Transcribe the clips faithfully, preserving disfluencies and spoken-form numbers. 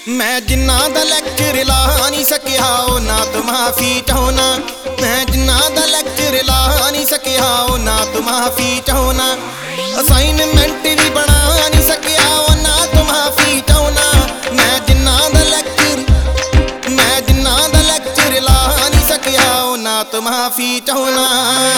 मैं जिन्ना दा लैक्चर ला नहीं सकिया ना तो माफी चाहना। मैं जिन्ना दा लैक्चर ला नहीं सकिया ना तो माफी चाहना। असाइनमेंट भी बना नहीं सकिया ना तो माफी चाहना। मैं जिन्ना दा लैक्चर मैं जिन्ना दा लैक्चर ला नहीं सकिया ना तो माफी चाहना।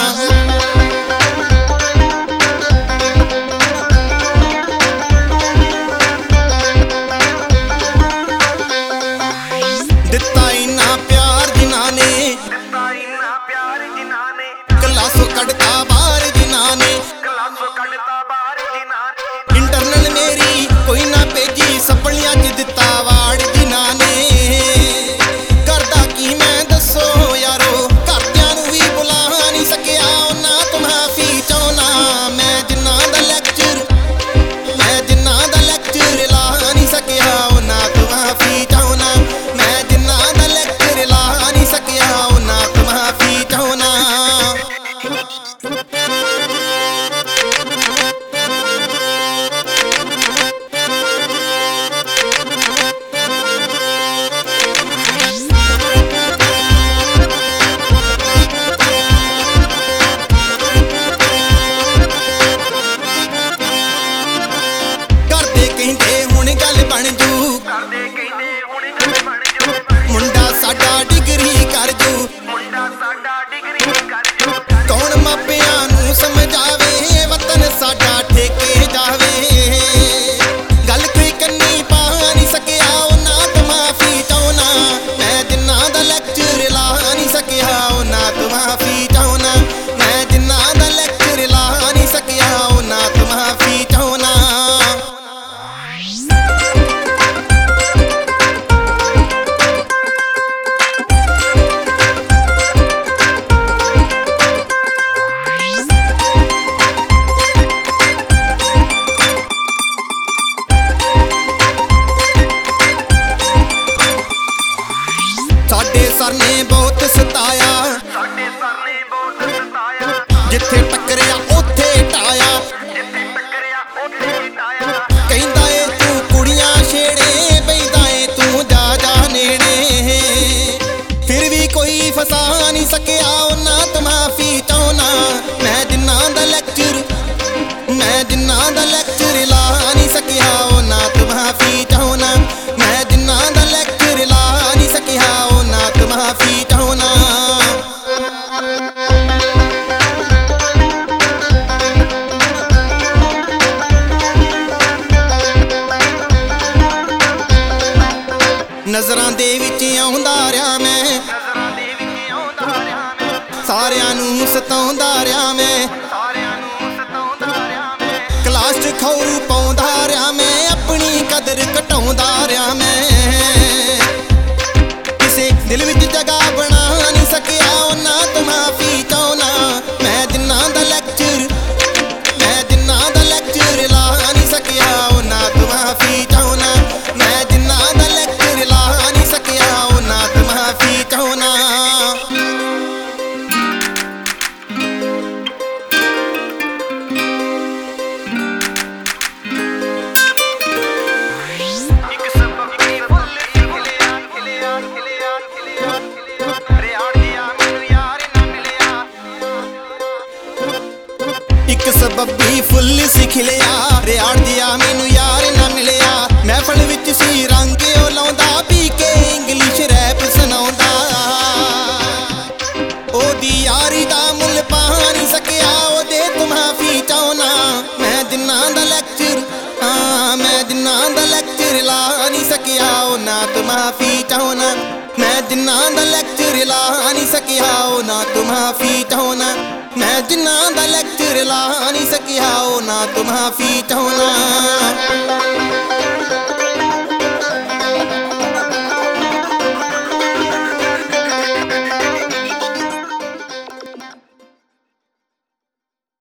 क्लासों कड़ता बाहर जिन्हाने इंटरनल मेरी कोई ना भेजी सपनियां च दिता वाड़ जिन्हाने। करदा की मैं दसो यारो घरदियां नूं भी बुला नहीं सकिया ना तो माफी चाहना। मैं जिन्ना दा लैक्चर मैं जिन्ना दा लैक्चर ला नहीं सकिया ना तो माफी चाहना। मैं जिन्ना दा लैक्चर ला नहीं सकिया ना तो माफी चाहना। मुंडा साडा डिग्री कर जू कौन मापियां नूं समझावे वतन साडा ठेके जावे। गल कोई कन्नी पा नहीं सकिया ना तो माफी चाहना। मैं जिन्ना दा लैक्चर ला नहीं सकिया ना तो माफी चाहना। मैं जिन्ना दा लैक्चर ला नहीं सकिया ना तो माफी चाहना। साडे सर ने बहुत सताया जिथे टकरिया उथे टाया। कहंदा ए तू कुड़ियां छेड़े बैदा ए तू जा जा नेड़े। फिर भी कोई फसा नहीं सकिया ना तो माफी चाहना। मैं जिन्ना दा लैक्चर मैं जिन्ना दा लैक्चर ला नहीं सकिया ना तो माफी चाहना। मैं जिन्ना दा लैक्चर ला नहीं सकिया ना तो माफी चाहना। नजरां दे विच आउंदा रहा मैं सारियां नूं सताउंदा रहा मैं। क्लास च खौरू पाउंदा रहा मैं अपनी कदर घटाउंदा रहा मैं। किसे दिल विच जगह बना नहीं सकिया ना तो माफी चाहना। मैं जिन्ना दा लैक्चर मैं जिन्ना दा लैक्चर ला नहीं सकिया ना तो माफी चाहना। मैं जिन्ना दा लैक्चर ला नहीं सकिया ना तो माफी चाहना। एक सबबी फुल सी खिलिया रियाड़ दिया मैनू यार ना मिलिया। महफल विच सी रंग ओ लाउंदा पी के इंग्लिश रैप सुनाउंदा। ओदी यारी दा मुल पा नहीं सकिया ओदे तो माफी चाहना। मैं जिन्ना दा लैक्चर हाँ मैं जिन्ना दा लैक्चर ला नहीं सकिया ना तो माफी चाहना। मैं जिन्ना दा लैक्चर ला नहीं सकिया ना तो माफी चाहना। मैं जिन्ना दा लैक्चर ला नहीं सकिया ना तो माफी चाहना।